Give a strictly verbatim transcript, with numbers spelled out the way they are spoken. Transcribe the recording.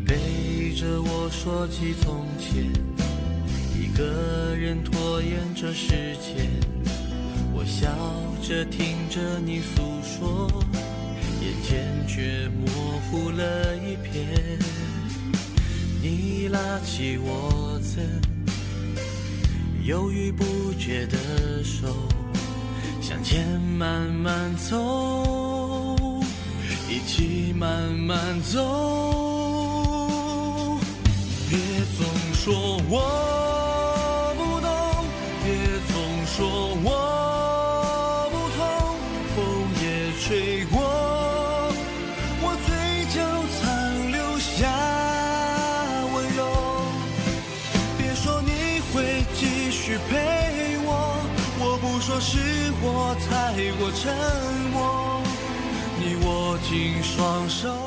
陪着我说起从前，一个人拖延着时间，我笑着听着你诉说，眼前却模糊了一片。你拉起我曾犹豫不决的手，向前慢慢走，一起慢慢走。别总说我不懂，别总说我不痛，风也吹过，我嘴角残留下温柔。别说你会继续陪我，我不说是我太过沉默。你握紧双手，